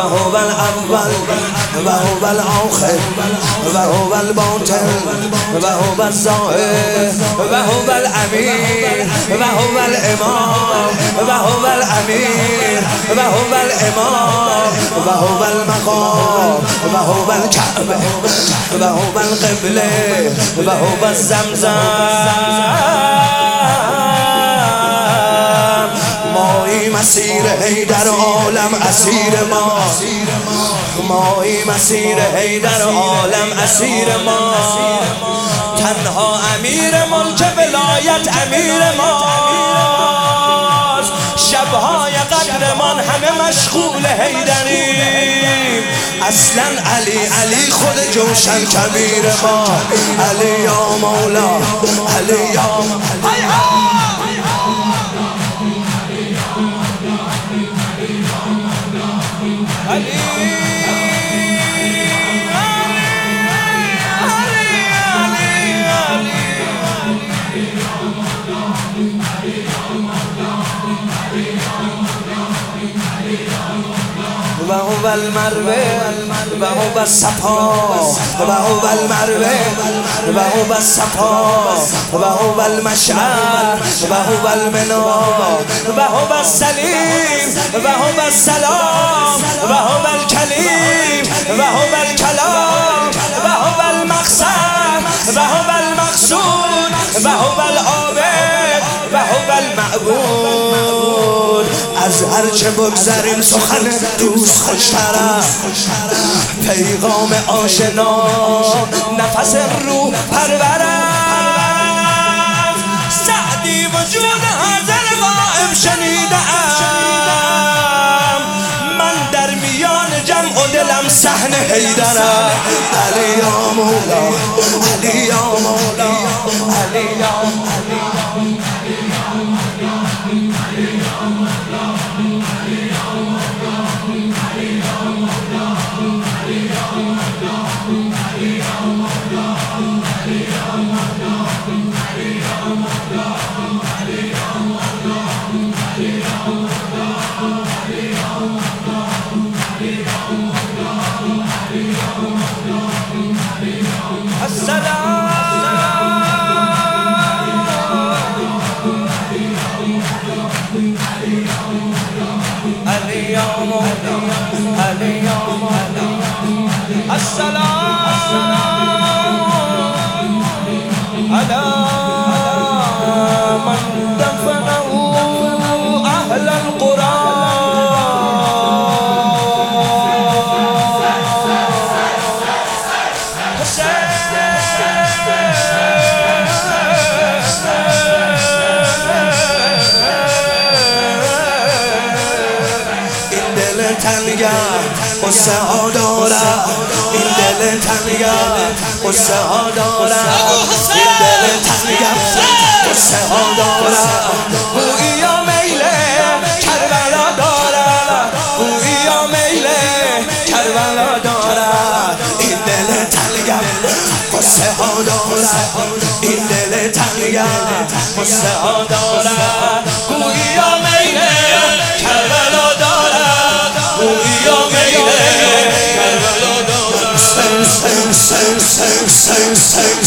هو الأول وهو الآخر وهو الباطن وهو الظاهر وهو الأمير وهو الإمام وهو الأمير وهو الإمام وهو المقام وهو الكعبة وهو القبلة وهو الزمزم. مایی مسیر حیدر عالم اسیر ما، مایی مسیر حیدر عالم اسیر ما، تنها امیر ملک ولایت امیر ماست، شبهای قدرمان همه مشغول حیدریم، اصلا علی خود جوشن کبیر ما، علی یا مولا علی یا وهو المروه وهو الصفا وهو المروه وهو الصفا وهو المشعر وهو المنار وهو السليم وهو السلام وهو الكليم وهو الكلام وهو المقصد وهو المقصود وهو العابد وهو المعبود. از هرچه بگذریم سخن دوست خوشتره، پیغام آشنا نفس روح پروره، سعدی وجود حاضر غائب شنیدم، من در میان جمع و دلم صحن حیدره، علی یا مولا علی یا مولا علی یا قصه ها دارم، این دل تنگم قصه ها دارم، این دل تنگم قصه ها دارم، گوییا میله کربلا دارم، گوییا میله کربلا دارم، این دل تنگم قصه ها دارم، این دل تنگم قصه ها دارم، گوییا میله کربلا دارم، گوییا میله کربلا دارم.